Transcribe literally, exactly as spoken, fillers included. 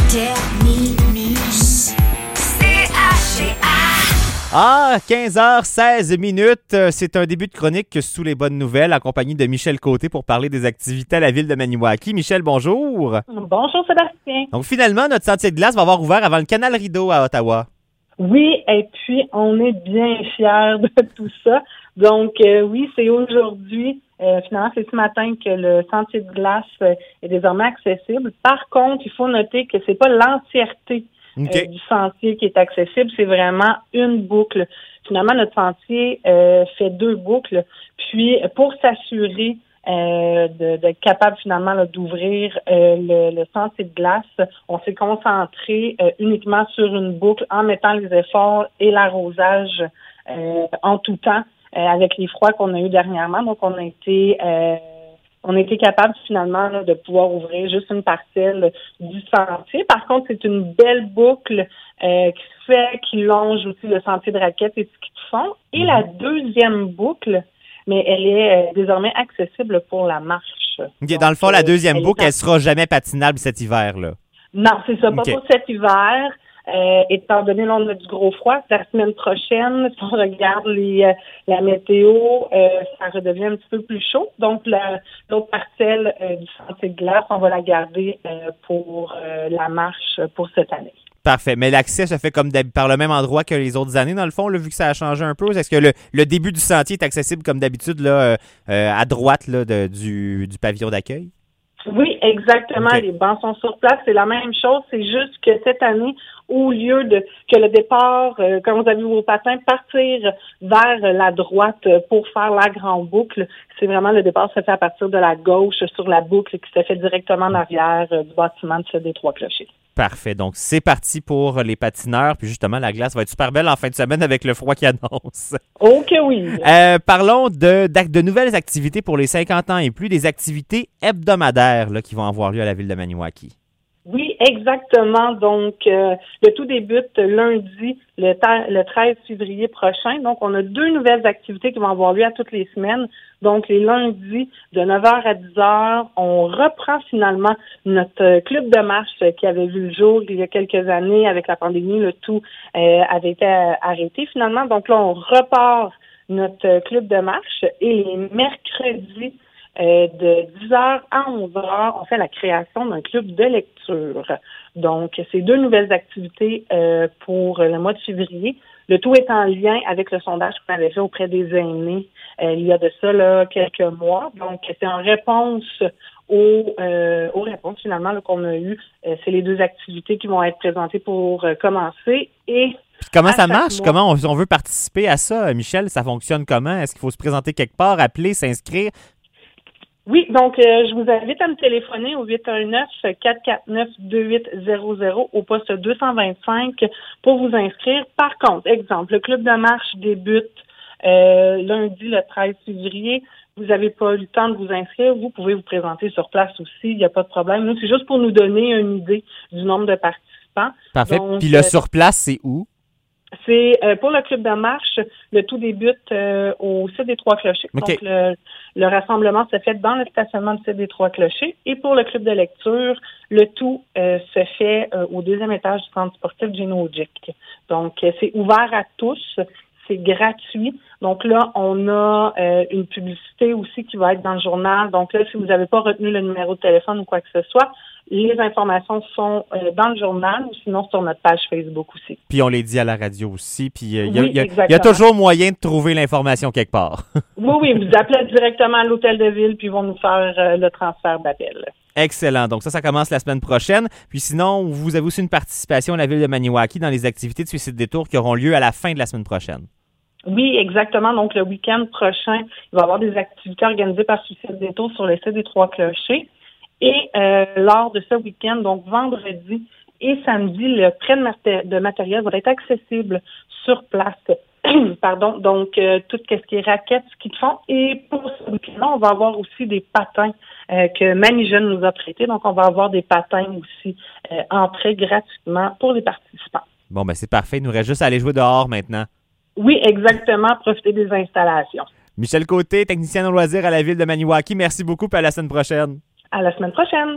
Terminus. C H C A. Ah, quinze heures seize minutes, c'est un début de chronique sous les bonnes nouvelles, accompagné de Michel Côté pour parler des activités à la ville de Maniwaki. Michel, bonjour. Bonjour Sébastien. Donc finalement, notre sentier de glace va avoir ouvert avant le canal Rideau à Ottawa. Oui, et puis on est bien fiers de tout ça. Donc euh, oui, c'est aujourd'hui, euh, finalement c'est ce matin que le sentier de glace euh, est désormais accessible. Par contre, il faut noter que c'est pas l'entièreté Okay. euh, du sentier qui est accessible, c'est vraiment une boucle. Finalement, notre sentier euh, fait deux boucles. Puis pour s'assurer Euh, de, d'être capable finalement là, d'ouvrir euh, le, le sentier de glace. On s'est concentré euh, uniquement sur une boucle en mettant les efforts et l'arrosage euh, en tout temps euh, avec les froids qu'on a eu dernièrement. Donc, on a été euh, on a été capable finalement là, de pouvoir ouvrir juste une parcelle du sentier. Par contre, c'est une belle boucle euh, qui se fait, qui longe aussi le sentier de raquettes et de ski de fond. Et la deuxième boucle, mais elle est euh, désormais accessible pour la marche. Okay, dans le fond, Donc, la deuxième elle boucle, est... elle sera jamais patinable cet hiver-là. Non, c'est ça, pas okay. pour cet hiver. Euh, étant donné qu'on a du gros froid, la semaine prochaine, si on regarde les, euh, la météo, euh, ça redevient un petit peu plus chaud. Donc, la, l'autre parcelle euh, du sentier de glace, on va la garder euh, pour euh, la marche pour cette année. Parfait. Mais l'accès se fait comme par le même endroit que les autres années, dans le fond, là, vu que ça a changé un peu. Est-ce que le, le début du sentier est accessible comme d'habitude là, euh, euh, à droite là, de, du, du pavillon d'accueil? Oui, exactement. Okay. Les bancs sont sur place. C'est la même chose. C'est juste que cette année, au lieu de que le départ, euh, quand vous avez vos patins, partir vers la droite pour faire la grande boucle, c'est vraiment le départ se fait à partir de la gauche sur la boucle qui se fait directement en arrière euh, du bâtiment de des Trois Clochers. Parfait. Donc, c'est parti pour les patineurs. Puis justement, la glace va être super belle en fin de semaine avec le froid qui annonce. OK, oui. Euh, parlons de, de nouvelles activités pour les cinquante ans et plus, des activités hebdomadaires là, qui vont avoir lieu à la ville de Maniwaki. Oui, exactement. Donc, euh, le tout débute lundi, le, ta- le treize février prochain. Donc, on a deux nouvelles activités qui vont avoir lieu à toutes les semaines. Donc, les lundis, de neuf heures à dix heures, on reprend finalement notre club de marche qui avait vu le jour il y a quelques années avec la pandémie. Le tout euh, avait été arrêté finalement. Donc là, on repart notre club de marche et les mercredis, Euh, de dix heures à onze heures, on fait la création d'un club de lecture. Donc, c'est deux nouvelles activités euh, pour le mois de février. Le tout est en lien avec le sondage qu'on avait fait auprès des aînés euh, il y a de ça là, quelques mois. Donc, c'est en réponse aux, euh, aux réponses finalement là, qu'on a eues. Euh, c'est les deux activités qui vont être présentées pour euh, commencer. Et Puis comment ça marche? Mois, comment on, on veut participer à ça, Michel? Ça fonctionne comment? Est-ce qu'il faut se présenter quelque part, appeler, s'inscrire? Oui, donc euh, je vous invite à me téléphoner au huit un neuf, quatre quatre neuf, deux huit zéro zéro au poste deux cent vingt-cinq pour vous inscrire. Par contre, exemple, le club de marche débute euh, lundi le treize février. Vous n'avez pas eu le temps de vous inscrire, vous pouvez vous présenter sur place aussi, il n'y a pas de problème. Nous, c'est juste pour nous donner une idée du nombre de participants. Parfait. Donc, Puis le euh, sur place, c'est où? C'est euh, pour le club de marche, le tout débute euh, au site des Trois Clochers. Okay. Donc, le, le rassemblement se fait dans le stationnement du site des Trois Clochers. Et pour le club de lecture, le tout euh, se fait euh, au deuxième étage du centre sportif Génogic. Donc, euh, c'est ouvert à tous. C'est gratuit. Donc là, on a euh, une publicité aussi qui va être dans le journal. Donc là, si vous n'avez pas retenu le numéro de téléphone ou quoi que ce soit, les informations sont euh, dans le journal ou sinon sur notre page Facebook aussi. Puis on les dit à la radio aussi. Puis il euh, oui, y, y, y a toujours moyen de trouver l'information quelque part. oui, oui, vous appelez directement à l'hôtel de ville puis ils vont nous faire euh, le transfert d'appel. Excellent. Donc ça, ça commence la semaine prochaine. Puis sinon, vous avez aussi une participation à la ville de Maniwaki dans les activités de Suicide Détour qui auront lieu à la fin de la semaine prochaine. Oui, exactement. Donc, le week-end prochain, il va y avoir des activités organisées par Suicide Détour sur le site des Trois Clochers. Et euh, lors de ce week-end, donc vendredi et samedi, le prêt de, maté- de matériel va être accessible sur place. Pardon. Donc, euh, tout ce qui est raquettes, ski de fond. Et pour ce week-end, on va avoir aussi des patins euh, que Manijeune nous a prêtés. Donc, on va avoir des patins aussi euh, en prêt gratuitement pour les participants. Bon, ben c'est parfait. Il nous reste juste à aller jouer dehors maintenant. Oui, exactement. Profiter des installations. Michel Côté, technicien au loisir à la ville de Maniwaki. Merci beaucoup et à la semaine prochaine. À la semaine prochaine.